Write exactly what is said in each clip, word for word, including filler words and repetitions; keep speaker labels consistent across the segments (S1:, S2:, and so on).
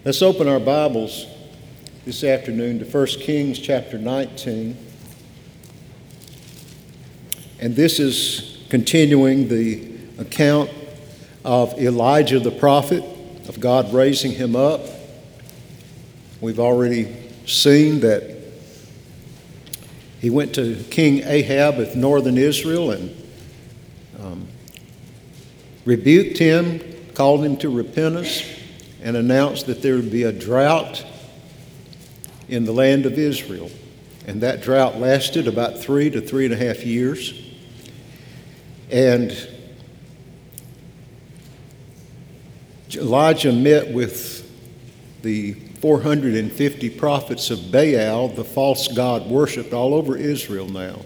S1: Let's open our Bibles this afternoon to First Kings chapter nineteen. And this is continuing the account of Elijah the prophet, of God raising him up. We've already seen that he went to King Ahab of northern Israel and um, rebuked him, called him to repentance, and announced that there would be a drought in the land of Israel. And that drought lasted about three to three and a half years. And Elijah met with the four hundred fifty prophets of Baal, the false god worshipped all over Israel now.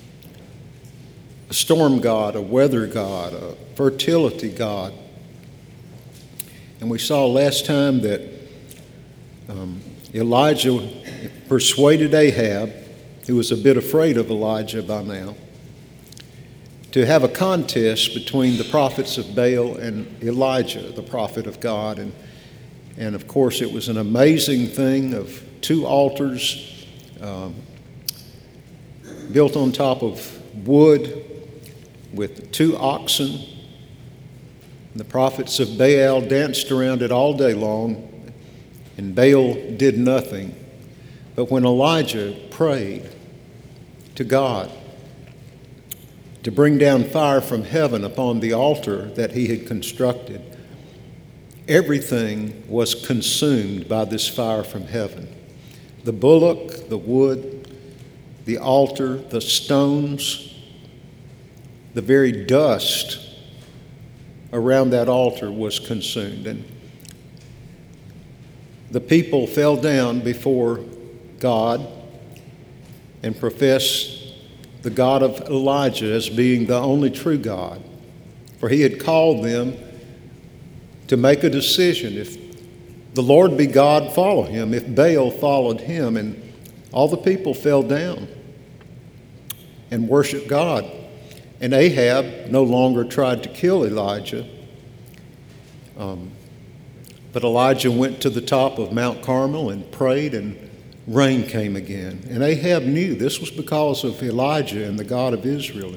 S1: A storm god, a weather god, a fertility god. And we saw last time that um, Elijah persuaded Ahab, who was a bit afraid of Elijah by now, to have a contest between the prophets of Baal and Elijah, the prophet of God. And, and of course, it was an amazing thing of two altars um, built on top of wood with two oxen. The prophets of Baal danced around it all day long, and Baal did nothing. But when Elijah prayed to God to bring down fire from heaven upon the altar that he had constructed, everything was consumed by this fire from heaven. The bullock, the wood, the altar, the stones, the very dust around that altar was consumed. And the people fell down before God and professed the God of Elijah as being the only true God. For he had called them to make a decision. If the Lord be God, follow him. If Baal, followed him. And all the people fell down and worshiped God. And Ahab no longer tried to kill Elijah. Um, but Elijah went to the top of Mount Carmel and prayed, and rain came again. And Ahab knew this was because of Elijah and the God of Israel.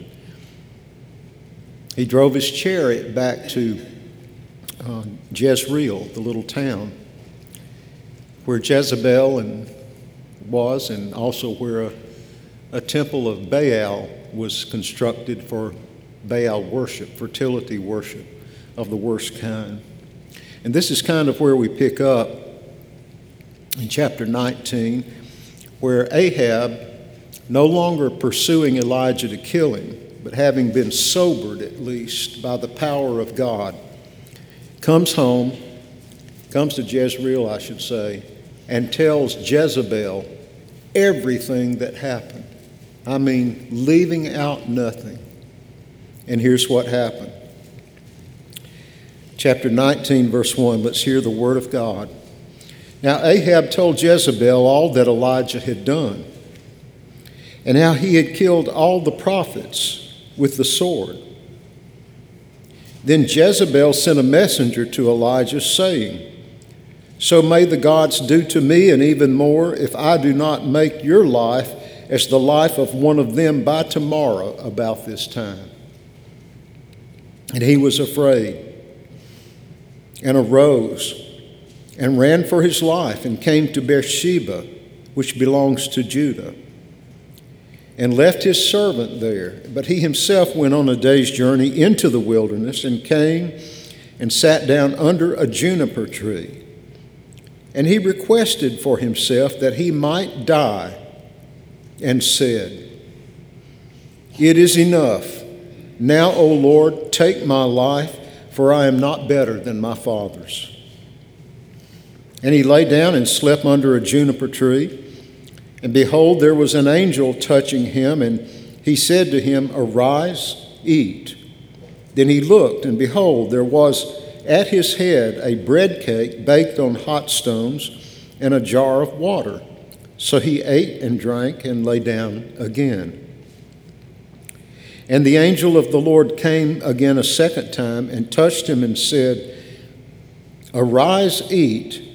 S1: He drove his chariot back to uh, Jezreel, the little town where Jezebel and was, and also where a, a temple of Baal was constructed for Baal worship, fertility worship of the worst kind. And this is kind of where we pick up in chapter nineteen, where Ahab, no longer pursuing Elijah to kill him, but having been sobered at least by the power of God, comes home, comes to Jezreel, I should say, and tells Jezebel everything that happened. I mean, leaving out nothing. And here's what happened. Chapter nineteen, verse one, let's hear the word of God. Now Ahab told Jezebel all that Elijah had done, and how he had killed all the prophets with the sword. Then Jezebel sent a messenger to Elijah, saying, "So may the gods do to me, and even more, if I do not make your life as the life of one of them by tomorrow about this time." And he was afraid, and arose, and ran for his life, and came to Beersheba, which belongs to Judah, and left his servant there. But he himself went on a day's journey into the wilderness, and came and sat down under a juniper tree. And he requested for himself that he might die, and said, "It is enough. Now, O Lord, take my life, for I am not better than my fathers." And he lay down and slept under a juniper tree. And behold, there was an angel touching him, and he said to him, "Arise, eat." Then he looked, and behold, there was at his head a bread cake baked on hot stones, and a jar of water. So he ate and drank and lay down again. And the angel of the Lord came again a second time and touched him and said, "Arise, eat,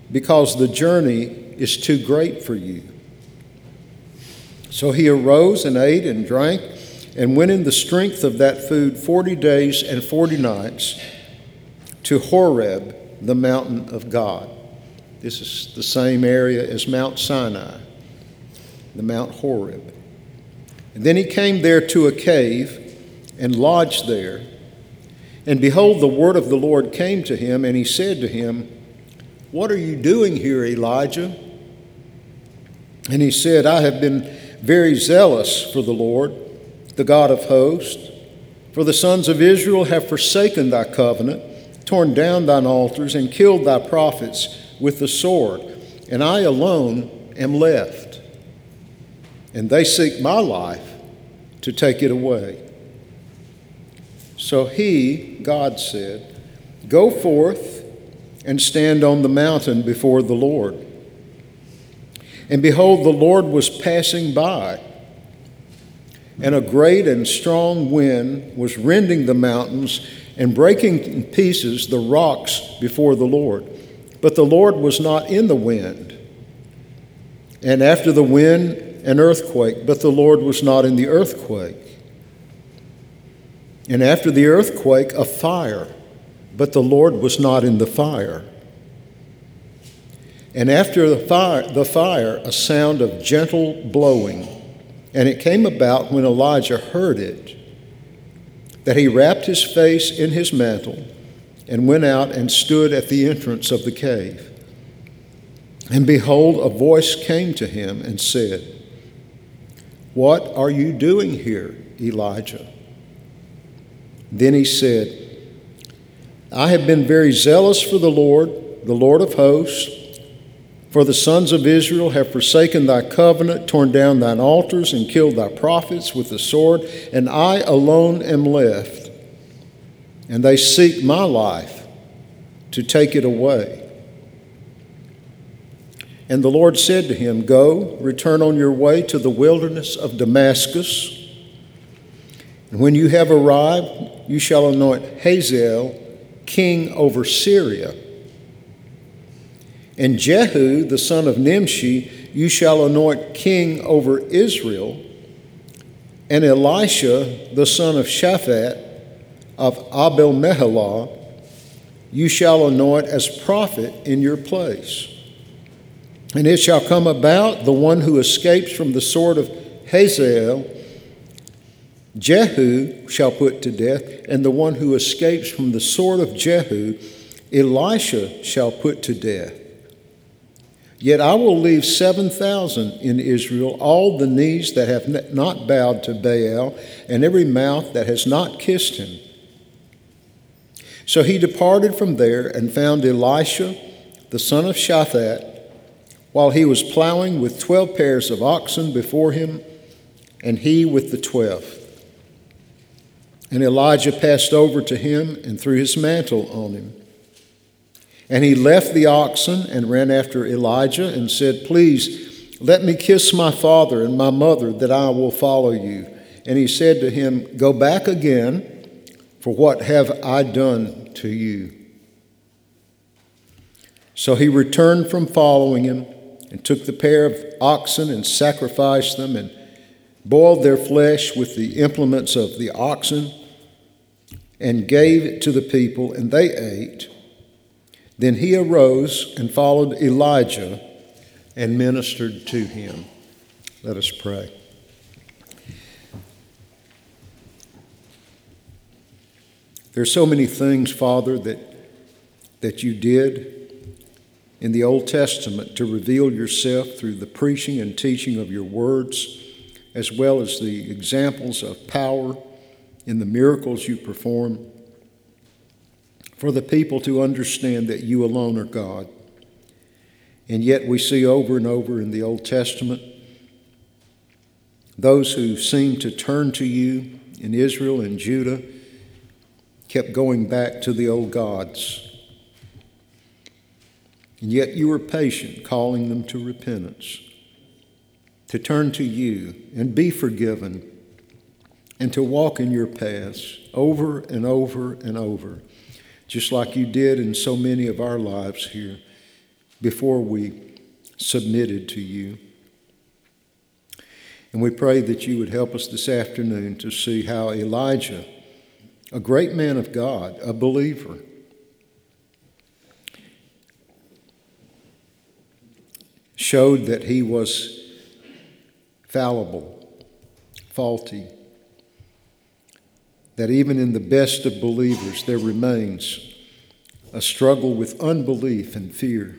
S1: because the journey is too great for you." So he arose and ate and drank and went in the strength of that food forty days and forty nights to Horeb, the mountain of God. This is the same area as Mount Sinai, the Mount Horeb. And then he came there to a cave and lodged there. And behold, the word of the Lord came to him, and he said to him, "What are you doing here, Elijah?" And he said, "I have been very zealous for the Lord, the God of hosts. For the sons of Israel have forsaken thy covenant, torn down thine altars, and killed thy prophets with the sword, and I alone am left. And they seek my life to take it away." So he, God said, "Go forth and stand on the mountain before the Lord." And behold, the Lord was passing by, and a great and strong wind was rending the mountains and breaking in pieces the rocks before the Lord. But the Lord was not in the wind. And after the wind, an earthquake, but the Lord was not in the earthquake. And after the earthquake, a fire, but the Lord was not in the fire. And after the fire, the fire, a sound of gentle blowing. And it came about when Elijah heard it, that he wrapped his face in his mantle and went out and stood at the entrance of the cave. And behold, a voice came to him and said, "What are you doing here, Elijah?" Then he said, "I have been very zealous for the Lord, the Lord of hosts. For the sons of Israel have forsaken thy covenant, torn down thine altars, and killed thy prophets with the sword, and I alone am left. And they seek my life to take it away." And the Lord said to him, "Go, return on your way to the wilderness of Damascus. And when you have arrived, you shall anoint Hazael king over Syria. And Jehu, the son of Nimshi, you shall anoint king over Israel. And Elisha, the son of Shaphat of Abel-Meholah, you shall anoint as prophet in your place. And it shall come about, the one who escapes from the sword of Hazael, Jehu shall put to death, and the one who escapes from the sword of Jehu, Elisha shall put to death. Yet I will leave seven thousand in Israel, all the knees that have not bowed to Baal, and every mouth that has not kissed him." So he departed from there and found Elisha, the son of Shaphat, while he was plowing with twelve pairs of oxen before him, and he with the twelfth. And Elijah passed over to him and threw his mantle on him. And he left the oxen and ran after Elijah and said, "Please, let me kiss my father and my mother, that I will follow you." And he said to him, "Go back again, for what have I done to you?" So he returned from following him and took the pair of oxen and sacrificed them and boiled their flesh with the implements of the oxen and gave it to the people, and they ate. Then he arose and followed Elijah and ministered to him. Let us pray. There are so many things, Father, that, that you did in the Old Testament to reveal yourself through the preaching and teaching of your words, as well as the examples of power in the miracles you perform, for the people to understand that you alone are God. And yet we see over and over in the Old Testament those who seemed to turn to you in Israel and Judah kept going back to the old gods. And yet you were patient, calling them to repentance, to turn to you and be forgiven, and to walk in your paths over and over and over, just like you did in so many of our lives here. before we submitted to you. And we pray that you would help us this afternoon to see how Elijah, a great man of God, a believer, showed that he was fallible, faulty, that even in the best of believers there remains a struggle with unbelief and fear.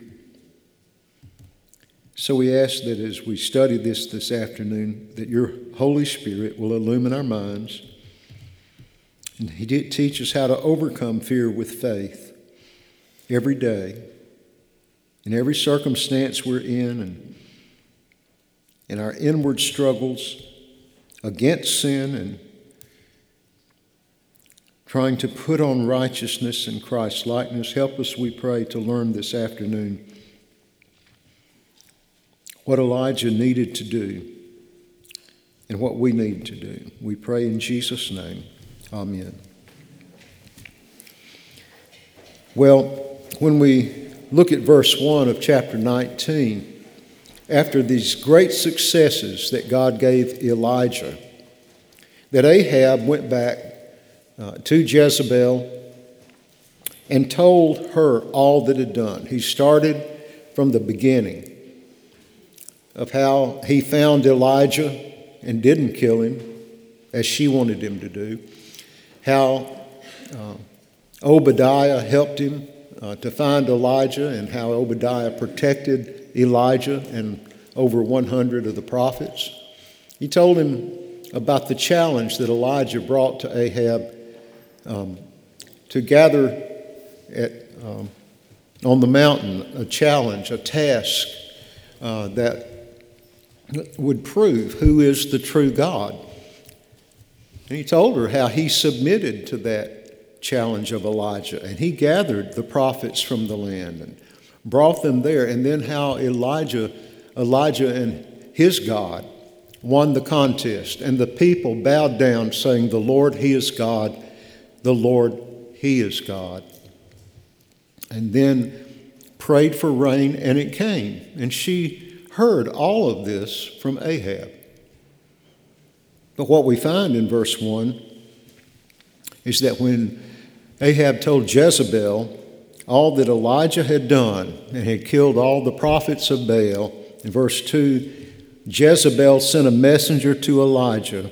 S1: So we ask that as we study this this afternoon, that your Holy Spirit will illumine our minds, and He did teach us how to overcome fear with faith every day, in every circumstance we're in, and in our inward struggles against sin and trying to put on righteousness and Christ's likeness. Help us, we pray, to learn this afternoon what Elijah needed to do and what we need to do. We pray in Jesus' name. Amen. Well, when we look at verse one of chapter nineteen, after these great successes that God gave Elijah, that Ahab went back uh, to Jezebel and told her all that had done. He started from the beginning of how he found Elijah and didn't kill him as she wanted him to do, how uh, Obadiah helped him uh, to find Elijah, and how Obadiah protected Elijah and over one hundred of the prophets. He told him about the challenge that Elijah brought to Ahab um, to gather at, um, on the mountain, a challenge, a task uh, that would prove who is the true God. And he told her how he submitted to that challenge of Elijah, and he gathered the prophets from the land and brought them there, and then how Elijah, Elijah and his God won the contest, and the people bowed down saying, "The Lord, He is God, the Lord, He is God." And then prayed for rain, and it came, and she heard all of this from Ahab. But what we find in verse one is that when Ahab told Jezebel all that Elijah had done and had killed all the prophets of Baal, in verse two, Jezebel sent a messenger to Elijah.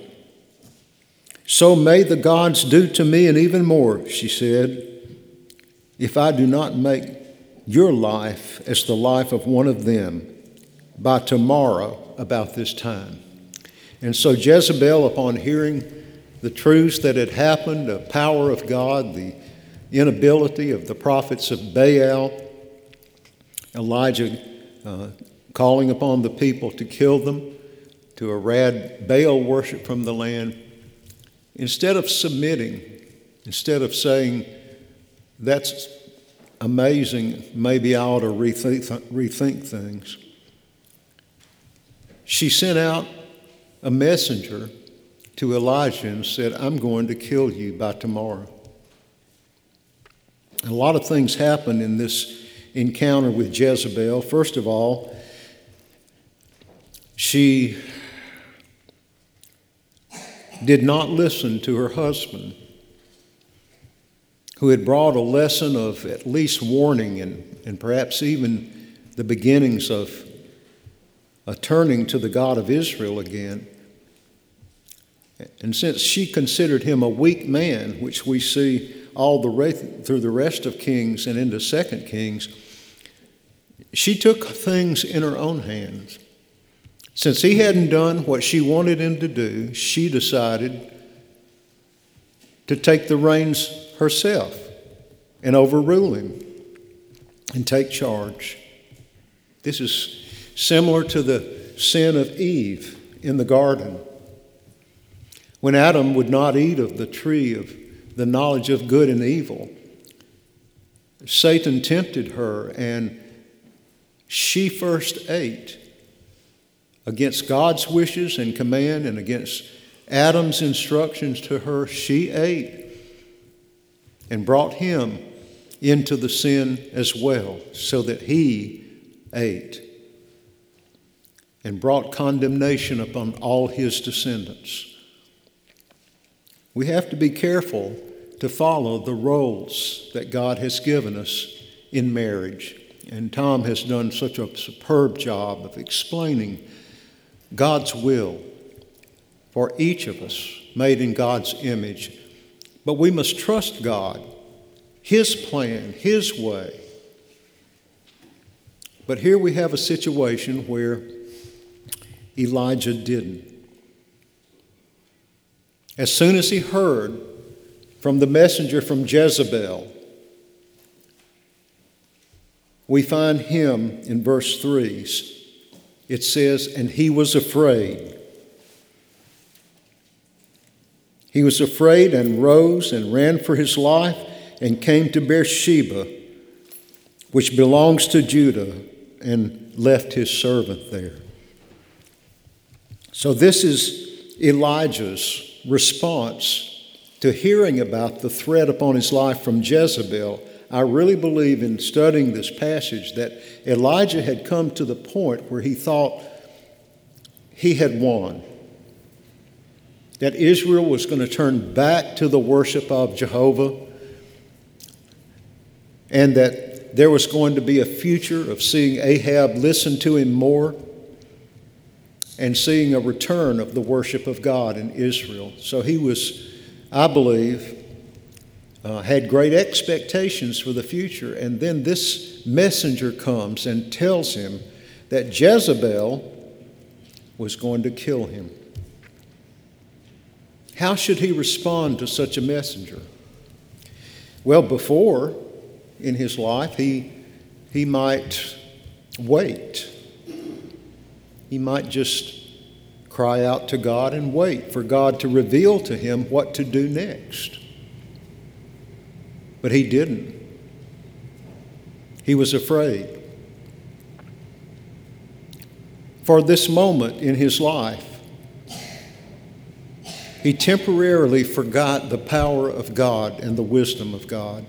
S1: "So may the gods do to me and even more," she said, "if I do not make your life as the life of one of them by tomorrow about this time." And so Jezebel, upon hearing the truths that had happened, the power of God, the inability of the prophets of Baal, Elijah uh, calling upon the people to kill them, to erad Baal worship from the land, instead of submitting, instead of saying, "That's amazing, maybe I ought to rethink, rethink things," she sent out a messenger to Elijah and said, "I'm going to kill you by tomorrow." A lot of things happened in this encounter with Jezebel. First of all, she did not listen to her husband, who had brought a lesson of at least warning and, and perhaps even the beginnings of a turning to the God of Israel again. And since she considered him a weak man, which we see all the re- through the rest of Kings and into Second Kings, she took things in her own hands. Since he hadn't done what she wanted him to do, she decided to take the reins herself and overrule him and take charge. This is similar to the sin of Eve in the garden, when Adam would not eat of the tree of the knowledge of good and evil. Satan tempted her, and she first ate against God's wishes and command, and against Adam's instructions to her. She ate and brought him into the sin as well, so that he eight, and brought condemnation upon all his descendants. We have to be careful to follow the roles that God has given us in marriage. And Tom has done such a superb job of explaining God's will for each of us, made in God's image. But we must trust God, His plan, His way. But here we have a situation where Elijah didn't. As soon as he heard from the messenger from Jezebel, we find him in verse three. It says, and he was afraid. He was afraid and rose and ran for his life and came to Beersheba, which belongs to Judah, and left his servant there. So this is Elijah's response to hearing about the threat upon his life from Jezebel. I really believe in studying this passage that Elijah had come to the point where he thought he had won, that Israel was going to turn back to the worship of Jehovah, and that there was going to be a future of seeing Ahab listen to him more and seeing a return of the worship of God in Israel. So he was, I believe, uh, had great expectations for the future. And then this messenger comes and tells him that Jezebel was going to kill him. How should he respond to such a messenger? Well, before in his life, he, he might wait. He might just cry out to God and wait for God to reveal to him what to do next. But he didn't. He was afraid. For this moment in his life, he temporarily forgot the power of God and the wisdom of God.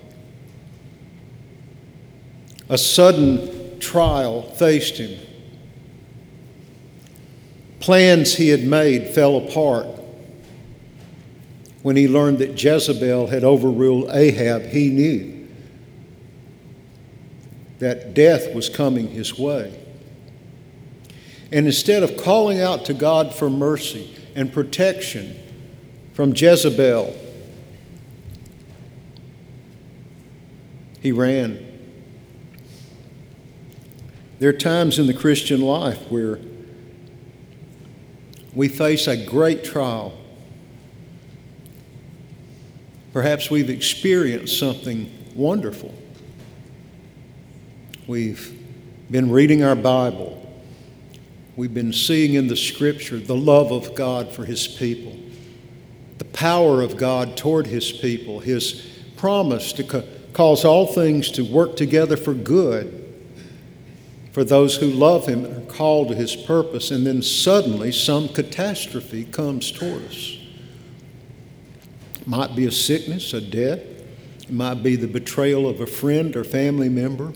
S1: A sudden trial faced him. Plans he had made fell apart. When he learned that Jezebel had overruled Ahab, he knew that death was coming his way. And instead of calling out to God for mercy and protection from Jezebel, he ran. There are times in the Christian life where we face a great trial. Perhaps we've experienced something wonderful. We've been reading our Bible. We've been seeing in the Scripture the love of God for His people, the power of God toward His people, His promise to co- cause all things to work together for good for those who love Him and are called to His purpose. And then suddenly some catastrophe comes toward us. It might be a sickness, a death. It might be the betrayal of a friend or family member.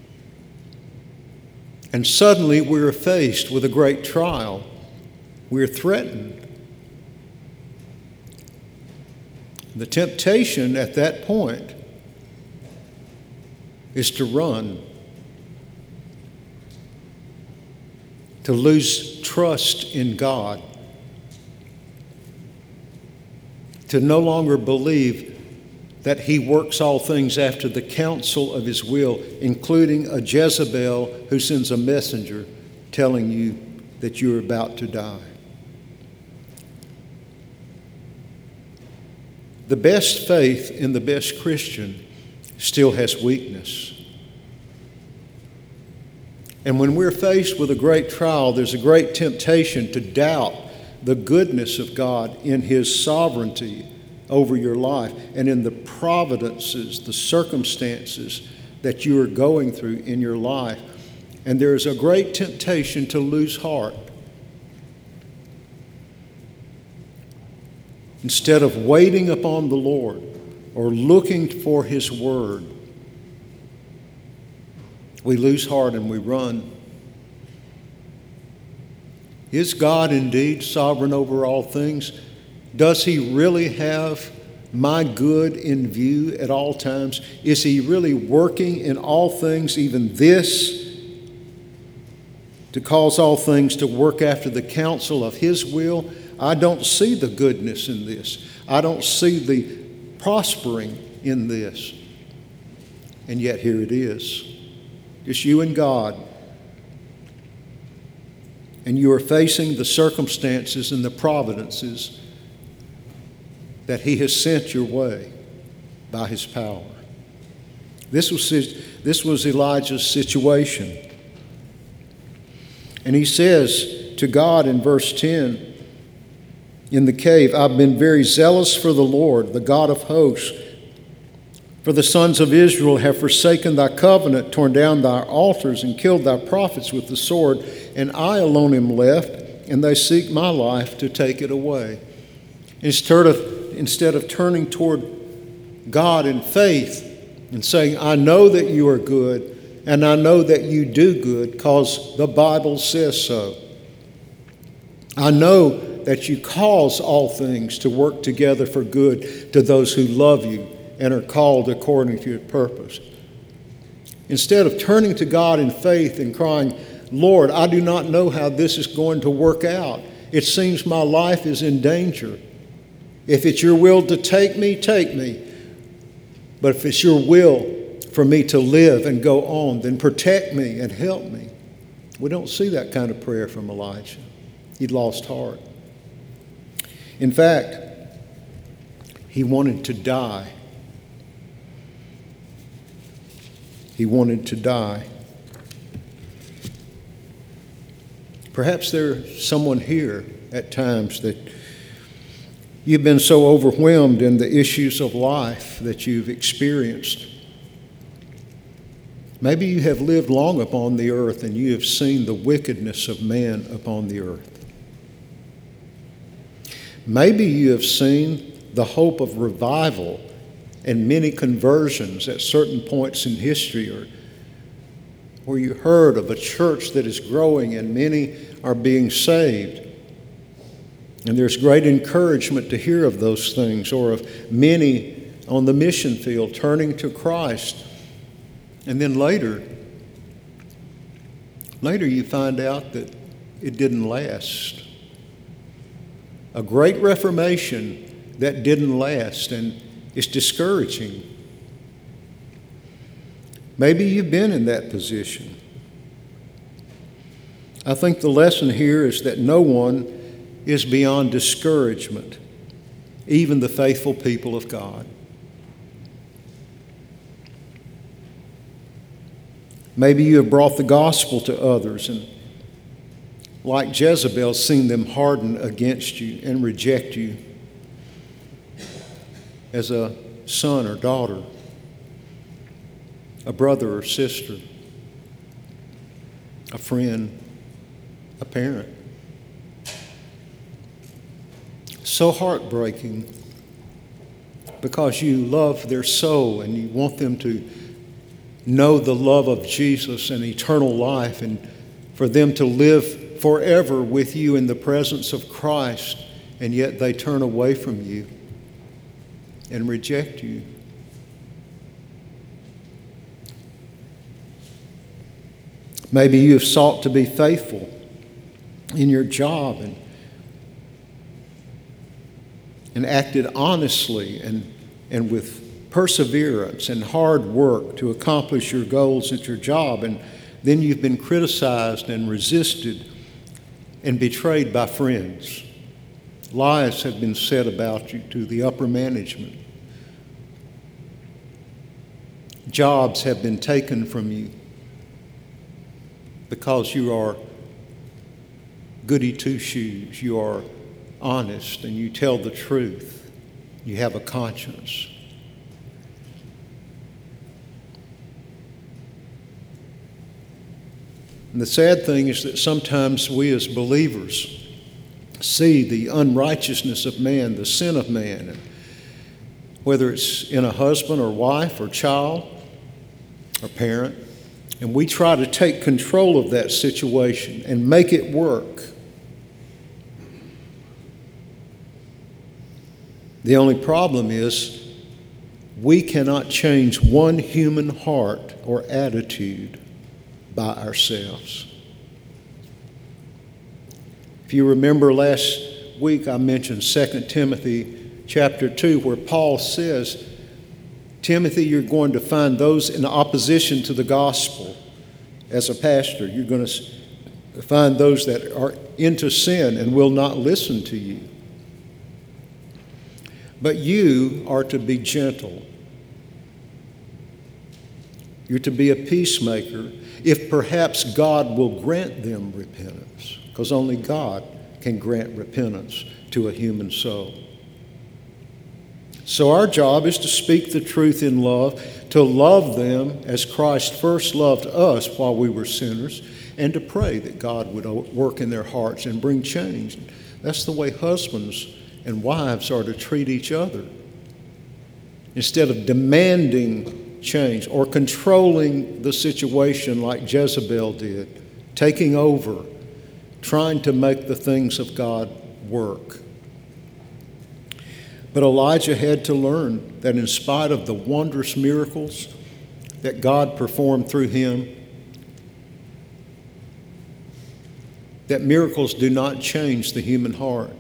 S1: And suddenly we're faced with a great trial. We're threatened. The temptation at that point is to run, to lose trust in God, to no longer believe that He works all things after the counsel of His will, including a Jezebel who sends a messenger telling you that you're about to die. The best faith in the best Christian still has weakness. And when we're faced with a great trial, there's a great temptation to doubt the goodness of God in His sovereignty over your life and in the providences, the circumstances that you are going through in your life. And there is a great temptation to lose heart. Instead of waiting upon the Lord or looking for His word, We lose heart and we run. Is God indeed sovereign over all things? Does He really have my good in view at all times? Is He really working in all things, even this, to cause all things to work after the counsel of His will? I don't see the goodness in this. I don't see the prospering in this. And yet here it is. Just you and God. And you are facing the circumstances and the providences that He has sent your way by His power. This was his, this was Elijah's situation. And he says to God in verse ten, in the cave, I've been very zealous for the Lord, the God of hosts. For the sons of Israel have forsaken thy covenant, torn down thy altars, and killed thy prophets with the sword, and I alone am left, and they seek my life to take it away. Instead of, instead of turning toward God in faith and saying, I know that you are good, and I know that you do good, because the Bible says so. I know that you cause all things to work together for good to those who love you and are called according to your purpose. Instead of turning to God in faith and crying, Lord, I do not know how this is going to work out. It seems my life is in danger. If it's your will to take me, take me. But if it's your will for me to live and go on, then protect me and help me. We don't see that kind of prayer from Elijah. He'd lost heart. In fact, he wanted to die. He wanted to die. Perhaps there's someone here at times that you've been so overwhelmed in the issues of life that you've experienced. Maybe you have lived long upon the earth and you have seen the wickedness of man upon the earth. Maybe you have seen the hope of revival and many conversions at certain points in history, or where you heard of a church that is growing and many are being saved. And there's great encouragement to hear of those things, or of many on the mission field turning to Christ. And then later, later you find out that it didn't last. A great reformation that didn't last, and it's discouraging. Maybe you've been in that position. I think the lesson here is that no one is beyond discouragement, even the faithful people of God. Maybe you have brought the gospel to others and, like Jezebel, seen them harden against you and reject you as a son or daughter, a brother or sister, a friend, a parent. So heartbreaking, because you love their soul and you want them to know the love of Jesus and eternal life, and for them to live forever with you in the presence of Christ, and yet they turn away from you and reject you. Maybe you have sought to be faithful in your job and, and acted honestly and, and with perseverance and hard work to accomplish your goals at your job, and then you've been criticized and resisted and betrayed by friends. Lies have been said about you to the upper management. Jobs have been taken from you because you are goody two-shoes, you are honest, and you tell the truth. You have a conscience. And the sad thing is that sometimes we as believers see the unrighteousness of man, the sin of man, and whether it's in a husband or wife or child or parent, and we try to take control of that situation and make it work. The only problem is we cannot change one human heart or attitude by ourselves. If you remember last week, I mentioned Second Timothy chapter two, where Paul says, Timothy, you're going to find those in opposition to the gospel. As a pastor, you're going to find those that are into sin and will not listen to you. But you are to be gentle. You're to be a peacemaker, if perhaps God will grant them repentance, because only God can grant repentance to a human soul. So our job is to speak the truth in love, to love them as Christ first loved us while we were sinners, and to pray that God would work in their hearts and bring change. That's the way husbands and wives are to treat each other. Instead of demanding change or controlling the situation like Jezebel did, taking over, trying to make the things of God work. But Elijah had to learn that in spite of the wondrous miracles that God performed through him, that miracles do not change the human heart.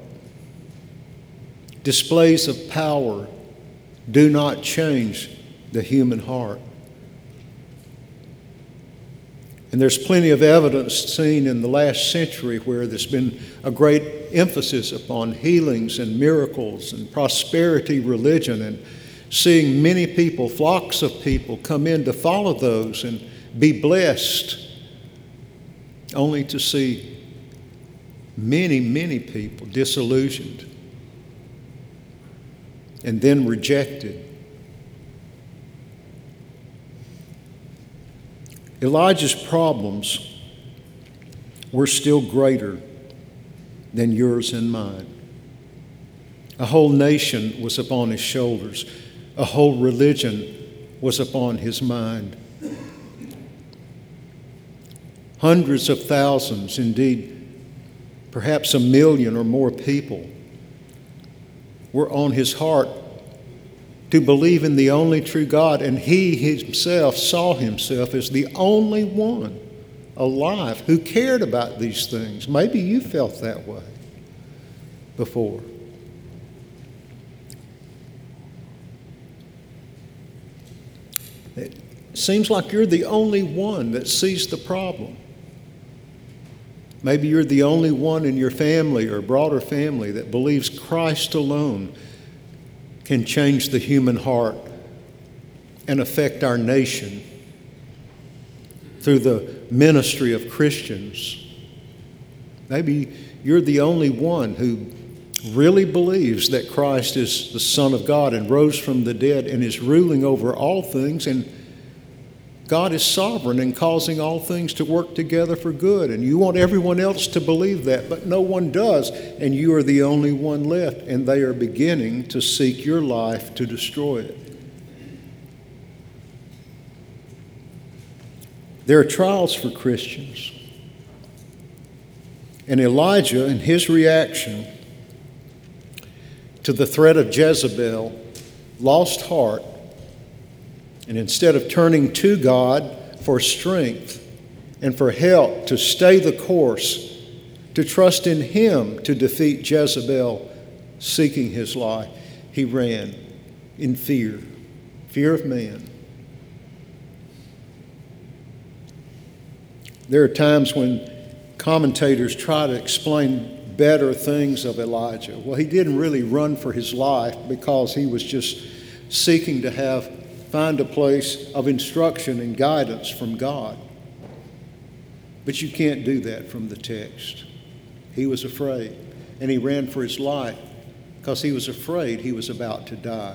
S1: Displays of power do not change the human heart. And there's plenty of evidence seen in the last century where there's been a great emphasis upon healings and miracles and prosperity religion, and seeing many people, flocks of people, come in to follow those and be blessed, only to see many, many people disillusioned and then rejected. Elijah's problems were still greater than yours and mine. A whole nation was upon his shoulders. A whole religion was upon his mind. Hundreds of thousands, indeed, perhaps a million or more people were on his heart to believe in the only true God, and he himself saw himself as the only one alive who cared about these things. Maybe you felt that way before. It seems like you're the only one that sees the problem. Maybe you're the only one in your family or broader family that believes Christ alone can change the human heart and affect our nation through the ministry of Christians. Maybe you're the only one who really believes that Christ is the Son of God and rose from the dead and is ruling over all things, and God is sovereign and causing all things to work together for good. And you want everyone else to believe that, but no one does. And you are the only one left, and they are beginning to seek your life to destroy it. There are trials for Christians. And Elijah, in his reaction to the threat of Jezebel, lost heart. And instead of turning to God for strength and for help to stay the course, to trust in Him to defeat Jezebel seeking his life, he ran in fear, fear of man. There are times when commentators try to explain better things of Elijah. Well, he didn't really run for his life because he was just seeking to have find a place of instruction and guidance from God. But you can't do that from the text. He was afraid, and he ran for his life because he was afraid he was about to die.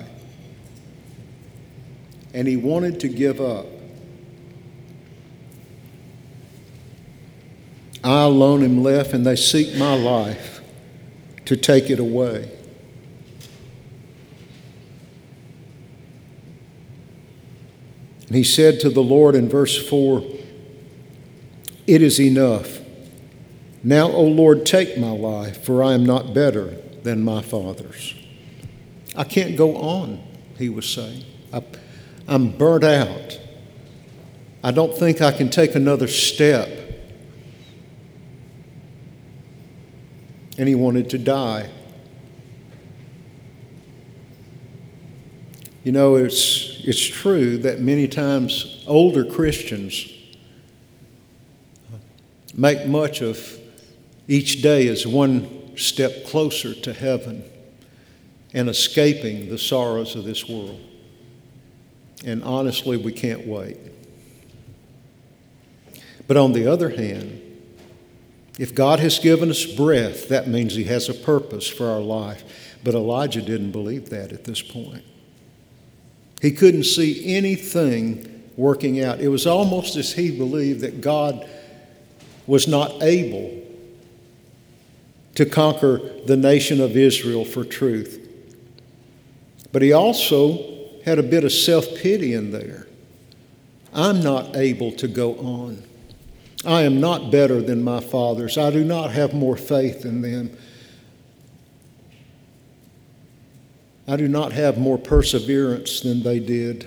S1: And he wanted to give up. I alone am left, and they seek my life to take it away. And he said to the Lord in verse four, It is enough. Now, O Lord, take my life, for I am not better than my fathers. I can't go on, he was saying. I, I'm burnt out. I don't think I can take another step. And he wanted to die. You know, it's, it's true that many times older Christians make much of each day as one step closer to heaven and escaping the sorrows of this world. And honestly, we can't wait. But on the other hand, if God has given us breath, that means He has a purpose for our life. But Elijah didn't believe that at this point. He couldn't see anything working out. It was almost as he believed that God was not able to conquer the nation of Israel for truth. But he also had a bit of self-pity in there. I'm not able to go on. I am not better than my fathers. I do not have more faith than them. I do not have more perseverance than they did.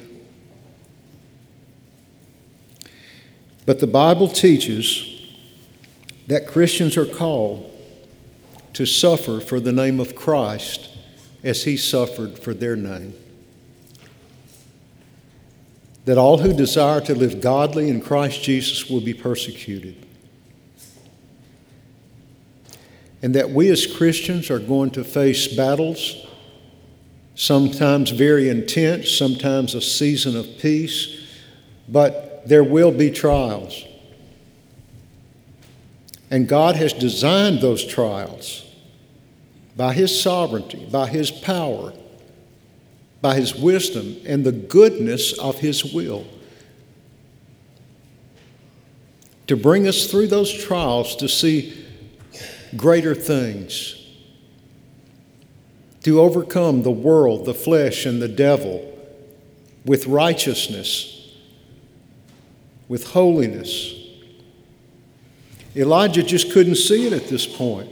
S1: But the Bible teaches that Christians are called to suffer for the name of Christ as He suffered for their name. That all who desire to live godly in Christ Jesus will be persecuted. And that we as Christians are going to face battles, sometimes very intense, sometimes a season of peace, but there will be trials. And God has designed those trials by His sovereignty, by His power, by His wisdom, and the goodness of His will to bring us through those trials to see greater things, to overcome the world, the flesh, and the devil with righteousness, with holiness. Elijah just couldn't see it at this point.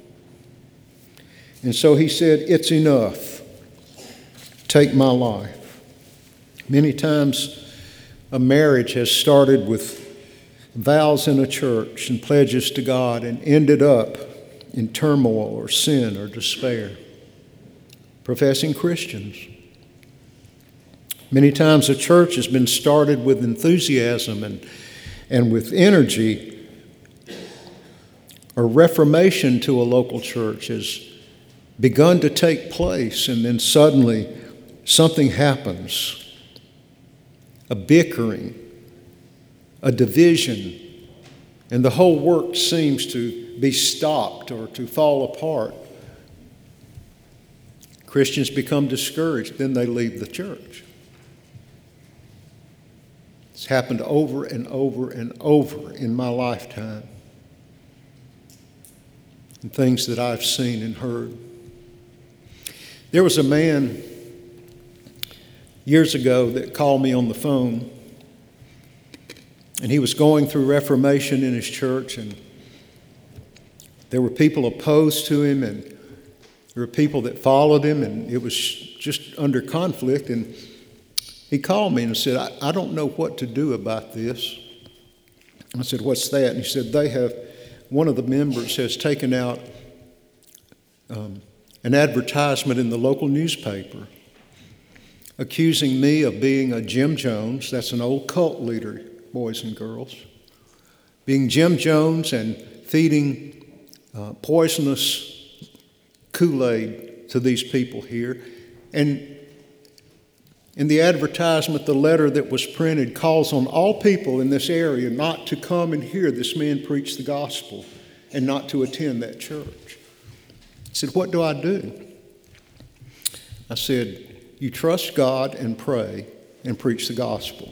S1: And so he said, "It's enough. Take my life." Many times a marriage has started with vows in a church and pledges to God and ended up in turmoil or sin or despair. Professing Christians. Many times a church has been started with enthusiasm and, and with energy. A reformation to a local church has begun to take place, and then suddenly something happens. A bickering, a division, and the whole work seems to be stopped or to fall apart. Christians become discouraged, then they leave the church. It's happened over and over and over in my lifetime. And things that I've seen and heard. There was a man years ago that called me on the phone, and he was going through Reformation in his church, and there were people opposed to him, and there were people that followed him, and it was just under conflict. And he called me and said, I, I don't know what to do about this. I said, "What's that?" And he said, they have, one of the members has taken out um, an advertisement in the local newspaper accusing me of being a Jim Jones. That's an old cult leader, boys and girls. Being Jim Jones and feeding uh, poisonous Kool-Aid to these people here. And in the advertisement, the letter that was printed calls on all people in this area not to come and hear this man preach the gospel and not to attend that church. I said, "What do I do?" I said, "You trust God and pray and preach the gospel."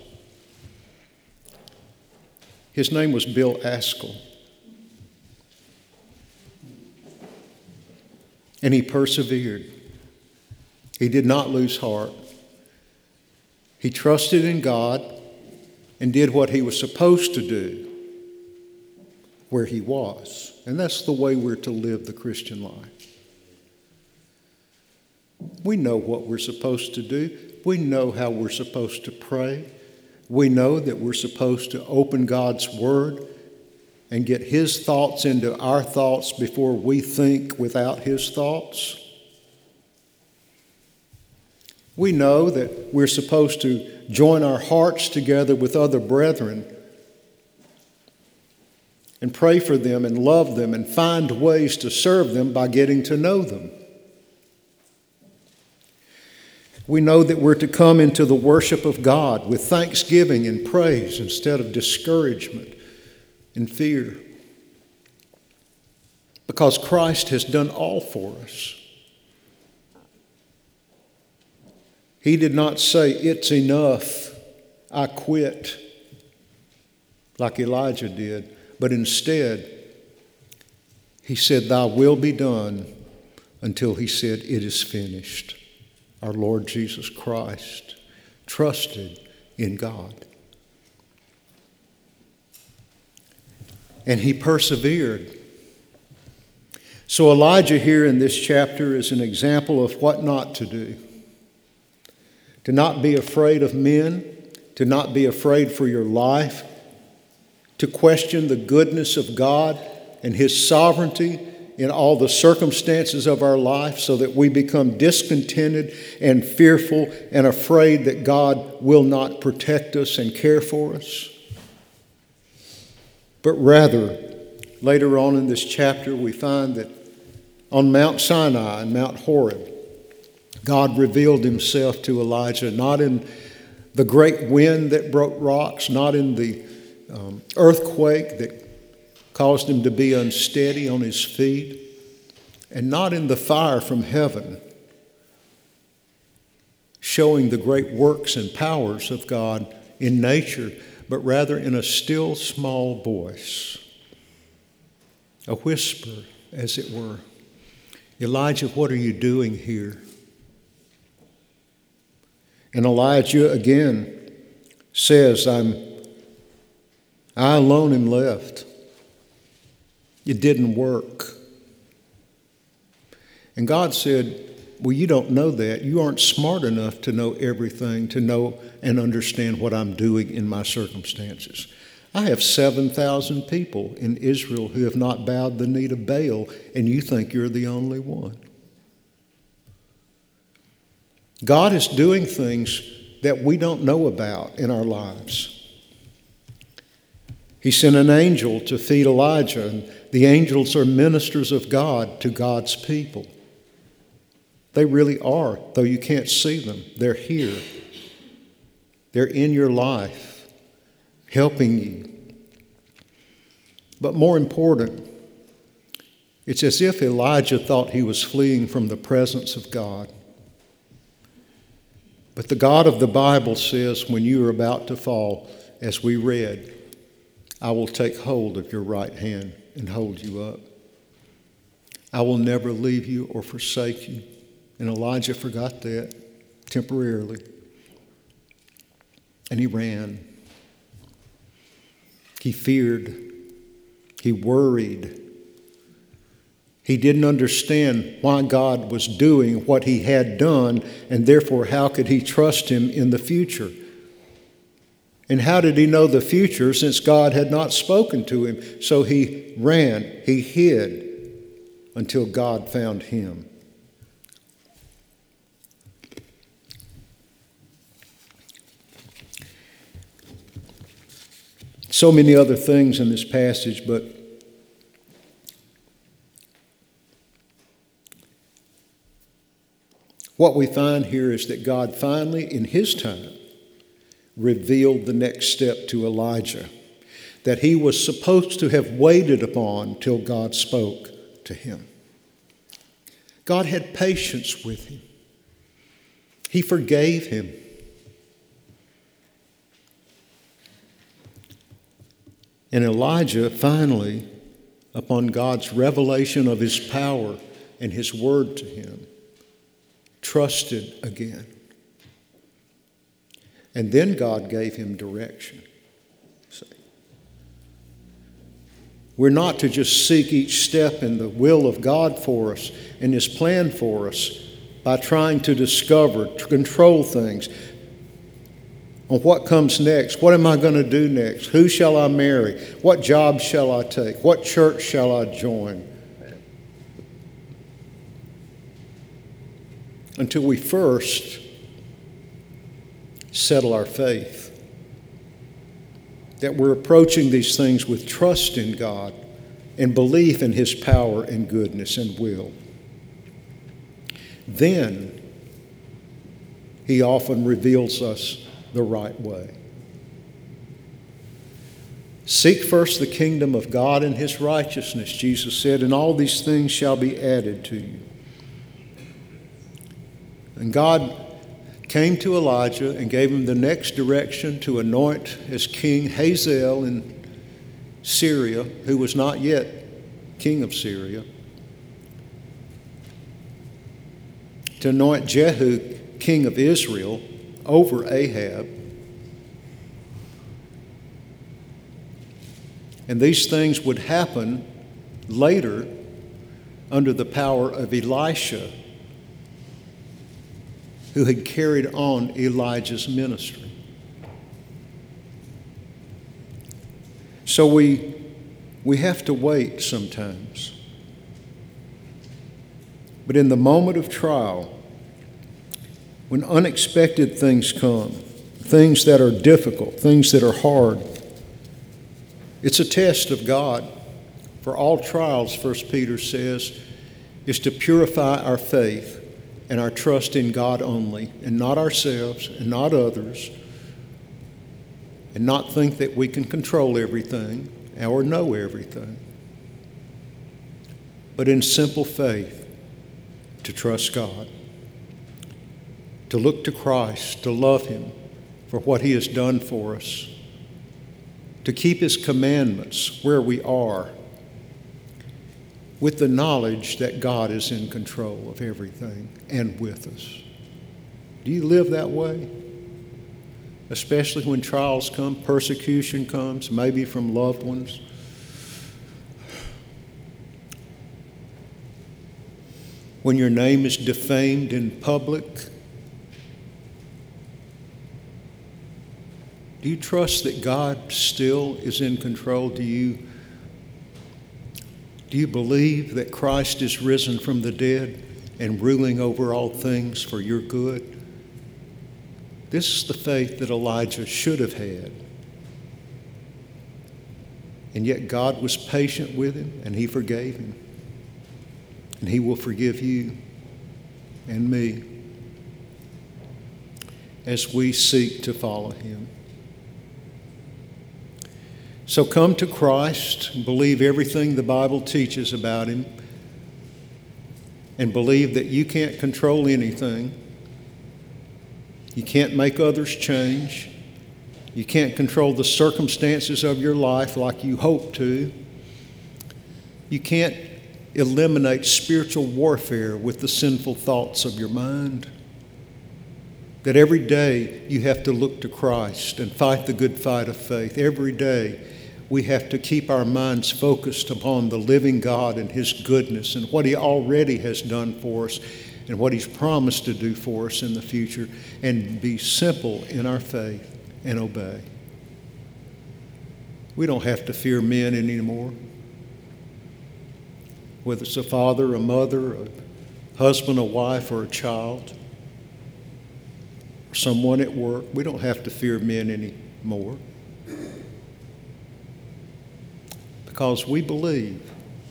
S1: His name was Bill Askell. And he persevered. He did not lose heart. He trusted in God and did what he was supposed to do. where he was. And that's the way we're to live the Christian life. We know what we're supposed to do. We know how we're supposed to pray. We know that we're supposed to open God's Word and get His thoughts into our thoughts before we think without His thoughts. We know that we're supposed to join our hearts together with other brethren and pray for them and love them and find ways to serve them by getting to know them. We know that we're to come into the worship of God with thanksgiving and praise instead of discouragement and fear, because Christ has done all for us. He did not say, "It's enough, I quit," like Elijah did, but instead, he said, "Thy will be done," until he said, "It is finished." Our Lord Jesus Christ trusted in God. And he persevered. So Elijah here in this chapter is an example of what not to do. To not be afraid of men, to not be afraid for your life, to question the goodness of God and His sovereignty in all the circumstances of our life, so that we become discontented and fearful and afraid that God will not protect us and care for us. But rather, later on in this chapter, we find that on Mount Sinai and Mount Horeb, God revealed Himself to Elijah, not in the great wind that broke rocks, not in the um, earthquake that caused him to be unsteady on his feet, and not in the fire from heaven, showing the great works and powers of God in nature, but rather in a still small voice, a whisper, as it were. "Elijah, what are you doing here?" And Elijah again says, I'm, I alone am left. It didn't work. And God said, well, you don't know that. You aren't smart enough to know everything, to know and understand what I'm doing in my circumstances. I have seven thousand people in Israel who have not bowed the knee to Baal, and you think you're the only one. God is doing things that we don't know about in our lives. He sent an angel to feed Elijah, and the angels are ministers of God to God's people. They really are, though you can't see them. They're here. They're in your life, helping you. But more important, it's as if Elijah thought he was fleeing from the presence of God. But the God of the Bible says, when you are about to fall, as we read, I will take hold of your right hand and hold you up. I will never leave you or forsake you. And Elijah forgot that temporarily. And he ran. He feared. He worried. He didn't understand why God was doing what he had done, and therefore how could he trust him in the future? And how did he know the future since God had not spoken to him? So he ran, he hid until God found him. So many other things in this passage, but what we find here is that God finally, in his time, revealed the next step to Elijah, that he was supposed to have waited upon till God spoke to him. God had patience with him. He forgave him. And Elijah finally, upon God's revelation of his power and his word to him, trusted again. And then God gave him direction. See? We're not to just seek each step in the will of God for us and His plan for us by trying to discover, to control things on what comes next. What am I going to do next? Who shall I marry? What job shall I take? What church shall I join? Until we first settle our faith that we're approaching these things with trust in God and belief in His power and goodness and will. Then He often reveals us the right way. Seek first the kingdom of God and His righteousness, Jesus said, and all these things shall be added to you. And God came to Elijah and gave him the next direction to anoint as king Hazael in Syria, who was not yet king of Syria, to anoint Jehu king of Israel over Ahab. And these things would happen later under the power of Elisha, who had carried on Elijah's ministry. So we, we have to wait sometimes. But in the moment of trial, when unexpected things come, things that are difficult, things that are hard, it's a test of God. For all trials, First Peter says, is to purify our faith and our trust in God only, and not ourselves and not others, and not think that we can control everything or know everything, but in simple faith to trust God, to look to Christ, to love Him for what He has done for us, to keep His commandments where we are, with the knowledge that God is in control of everything and with us. Do you live that way? Especially when trials come, persecution comes, maybe from loved ones. When your name is defamed in public. Do you trust that God still is in control? Do you Do you believe that Christ is risen from the dead and ruling over all things for your good? This is the faith that Elijah should have had. And yet God was patient with him and He forgave him. And He will forgive you and me as we seek to follow Him. So come to Christ, believe everything the Bible teaches about Him, and believe that you can't control anything. You can't make others change. You can't control the circumstances of your life like you hope to. You can't eliminate spiritual warfare with the sinful thoughts of your mind. That every day you have to look to Christ and fight the good fight of faith. Every day we have to keep our minds focused upon the living God and His goodness and what He already has done for us and what He's promised to do for us in the future, and be simple in our faith and obey. We don't have to fear men anymore. Whether it's a father, a mother, a husband, a wife, or a child, or someone at work, we don't have to fear men anymore. Because we believe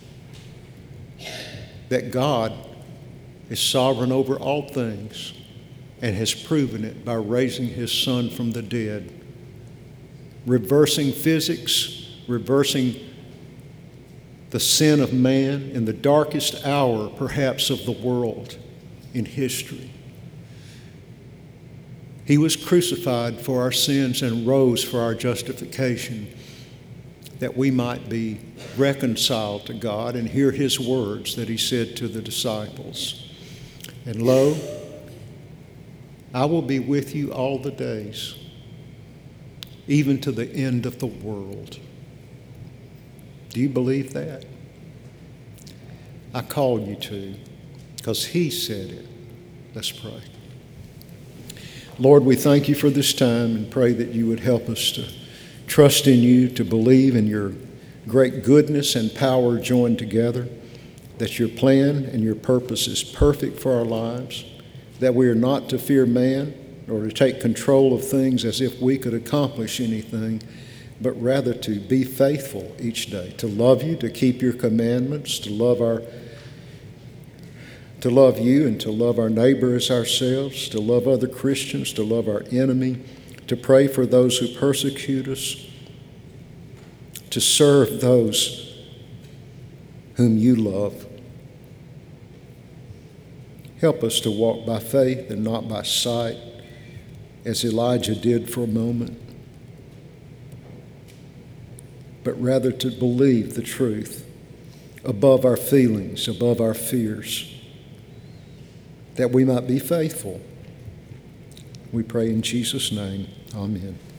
S1: that God is sovereign over all things and has proven it by raising His Son from the dead, reversing physics, reversing the sin of man in the darkest hour, perhaps, of the world in history. He was crucified for our sins and rose for our justification, that we might be reconciled to God and hear His words that He said to the disciples. And lo, I will be with you all the days, even to the end of the world. Do you believe that? I called you to, because he said it. Let's pray. Lord, we thank you for this time and pray that you would help us to trust in you, to believe in your great goodness and power joined together, that your plan and your purpose is perfect for our lives, that we are not to fear man or to take control of things as if we could accomplish anything, but rather to be faithful each day, to love you, to keep your commandments, to love our to love you and to love our neighbor as ourselves, to love other Christians, to love our enemy, to pray for those who persecute us, to serve those whom you love. Help us to walk by faith and not by sight, as Elijah did for a moment, but rather to believe the truth above our feelings, above our fears, that we might be faithful. We pray in Jesus' name. Amen.